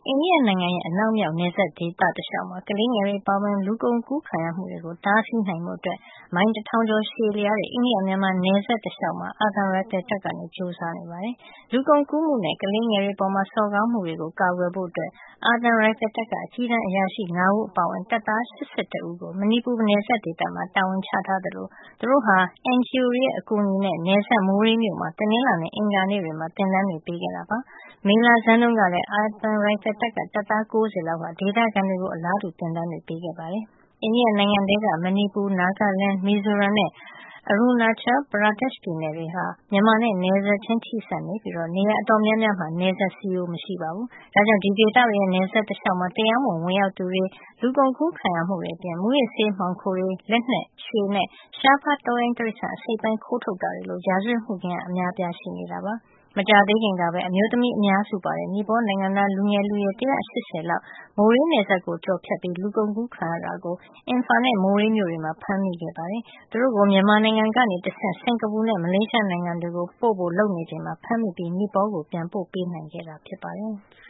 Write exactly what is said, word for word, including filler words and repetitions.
အိန္ဒိယနိုင်ငံရဲ့အနောက်မြောက်နယ်စပ်ဒေသတလျှောက်မှာ ကလေးငယ်တွေအပါအဝင် လူကုန်ကူးခံရမှုတွေကို တားဆီးနိုင်ဖို့ မိုင်တထောင်ကျော်ရှည်လျားတဲ့ အိန္ဒိယ-မြန်မာနယ်စပ်တလျှောက်မှာ အာသံရိုင်ဖယ်တပ်က ကြိုးစားနေပါတယ်။ လူကုန်ကူးမှုနဲ့ ကလေးငယ်တွေအပေါ် စော်ကားမှုတွေကို ကာကွယ်ဖို့ အာသံရိုင်ဖယ်တပ်က အကြီးတန်းအရာရှိ ၅ ဦးအပါအဝင် တပ်သား ၈၁ ဦးကို မဏိပူနယ်စပ်ဒေသမှာ တာဝန်ချထားသလို သူတို့ဟာ အင်န်ဂျီအိုတွေရဲ့ အကူအညီနဲ့ နယ်စပ် မိုးရေးမြို့မှာ တနင်္လာနဲ့ အင်္ဂါနေ့တွေမှာ သင်တန်းတွေ ပေးခဲ့တာပါ။ မေလဆန်းတုန်းကလည်း အာသံရိုင်ဖယ်တပ်က တပ်သား ၉၀ လောက်ဟာ ဒေသခံတွေကို အလားတူ သင်တန်းတွေ ပေးခဲ့ပါတယ်။ အိန္ဒိယနိုင်ငံထဲက မဏိပူ၊ နာဂလန်း၊ မီဇိုရမ်နဲ့ Arunachal Pradesh ပြည်နယ်တွေဟာ မြန်မာနဲ့ နယ်စပ်ချင်း ထိစပ်နေပြီး နေရာအတော်များများမှာ နယ်စပ်စည်းရိုး မရှိပါဘူး။ ဒါကြောင့် ဒီဒေသတွေရဲ့ နယ်စပ်တလျှောက်မှာ တရားမဝင် ဝင်ရောက်သူတွေ၊ လူကုန်ကူးခံရမှုတွေအပြင် မူးယစ်ဆေးမှောင်ခိုတွေ၊ လက်နက်၊ ရွှေနဲ့ ရှားပါး တောရိုင်းတိရိစ္ဆာန် အစိတ်အပိုင်း ခိုးထုတ်တာတွေလို ရာဇဝတ်မှုခင်း အများအပြား ရှိနေတာပါ။ မကြာသေးခင်ကပဲ အမျိုးသမီးအများစုပါတဲ့ နီပေါနိုင်ငံသား လူငယ်လူရွယ် ၁၈၀ လောက် မိုးရေးနယ်စပ်ကို ကျော်ဖြတ်ပြီး လူကုန်ကူးခံရတာကို အင်ဖာနဲ့ မိုးရေးမြို့တွေမှာ ဖမ်းမိခဲ့ပါတယ်။ သူတို့ကို မြန်မာနိုင်ငံကနေတဆင့် စင်္ကာပူနဲ့ မလေးရှားနိုင်ငံတွေကို ပို့ဖို့ လုပ်နေချိန်မှာ ဖမ်းမိပြီး နီပေါကို ပြန်ပို့ပေးနိုင်ခဲ့တာ ဖြစ်ပါတယ်။